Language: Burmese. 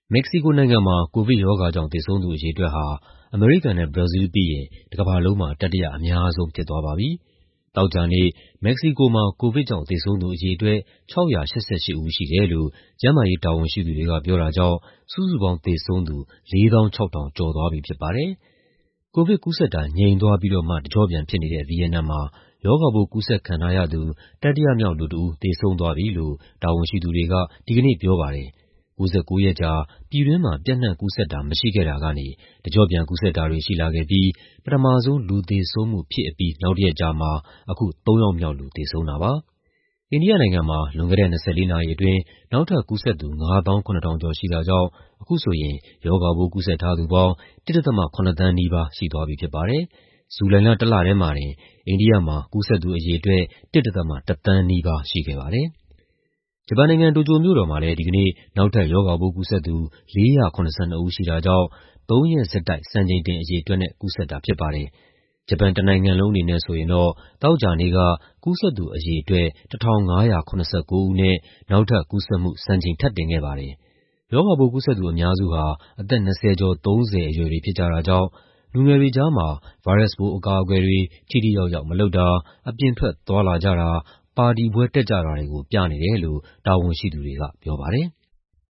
မက္ကဆီကိုနိုင်ငံမှာ ကိုဗစ်ရောဂါကြောင့်သေဆုံးသူအရေအတွက်ဟာ အမေရိကန်နဲ့ဘရာဇီးပြီးရင် တကမ္ဘာလုံးမှာ တတိယအများဆုံးဖြစ်သွားပါပြီ။ သောကြာနေ့ မက္ကဆီကိုမှာ ကိုဗစ်ကြောင့်သေဆုံးသူအရေအတွက် ၆၈၈ ဦးရှိတယ်လို့ ကျန်းမာရေးတာဝန်ရှိသူတွေကပြောတာကြောင့် စုစုပေါင်းသေဆုံးသူ ၄၆,၀၀၀ ကျော်သွားပြီဖြစ်ပါတယ်။ ကိုဗစ်ကူးစက်တာ ငြိမ်သွားပြီးတော့မှ တကျော့ပြန်ဖြစ်နေတဲ့ ဗီယက်နမ်မှာ ရောဂါပိုးကူးစက်ခံထားရသူ တတိယမြောက်လူတဦး သေဆုံးသွားပြီလို့ တာဝန်ရှိသူတွေက ဒီကနေ့ပြောပါတယ်။ ၉၉ ရက်ကြာ ပြည်တွင်းမှာ ပျံ့နှံ့ကူးစက်တာမရှိခဲ့တာကနေ တကျော့ပြန်ကူးစက်တာတွေရှိလာခဲ့ပြီး ပထမဆုံးလူသေဆုံးမှုဖြစ်အပြီး နောက်တရက်ကြာမှာ အခု ၃ ယောက်မြောက်လူသေဆုံးတာပါ။ အိန္ဒိယနိုင်ငံမှာ လွန်ခဲ့တဲ့ ၂၄ နာရီအတွင်း နောက်ထပ်ကူးစက်သူ ၅၇,၀၀၀ ကျော်ရှိတာကြောင့် အခုဆိုရင် ရောဂါပိုးကူးစက်ထားသူပေါင်း ၁.၇ သန်းနီးပါးရှိသွားပြီဖြစ်ပါတယ်။ ဇူလိုင်လ တလထဲမှာတင် အိန္ဒိယမှာ ကူးစက်သူအရေအတွက် ၁.၁ သန်းနီးပါးရှိခဲ့ပါတယ်။ ဂျပန်နိုင်ငံ၊ တိုကျိုမြို့တော်မှာလည်း ဒီကနေ့ နောက်ထပ်ရောဂါပိုးကူးစက်သူ ၄၇၂ ဦးရှိတာကြောင့် ၃ ရက်ဆက်တိုက် စံချိန်တင်အရေအတွက်နဲ့ ကူးစက်တာဖြစ်ပါတယ်။ ဂျပန်တနိုင်ငံလုံးအနေနဲ့ဆိုရင်တော့ သောကြာနေ့က ကူးစက်သူအရေအတွက် ၁,၅၇၉ ဦးနဲ့ နောက်ထပ်ကူးစက်မှု စံချိန်ထပ်တင်ခဲ့ပါတယ်။ ရောဂါပိုးကူးစက်သူအများစုဟာ အသက် ၂၀ ကျော် ၃၀ အရွယ်တွေဖြစ်ကြတာကြောင့် လူငယ်တွေကြားမှာ ဗိုင်းရပ်စ်ပိုးအကာအကွယ်တွေ ထိထိရောက်ရောက်မလုပ်တာ၊ အပြင်ထွက်သွားလာကြတာ၊ ပါတီပွဲတက်ကြတာတွေကို ပြနေတယ်လို့ တာဝန်ရှိသူတွေကပြောပါတယ်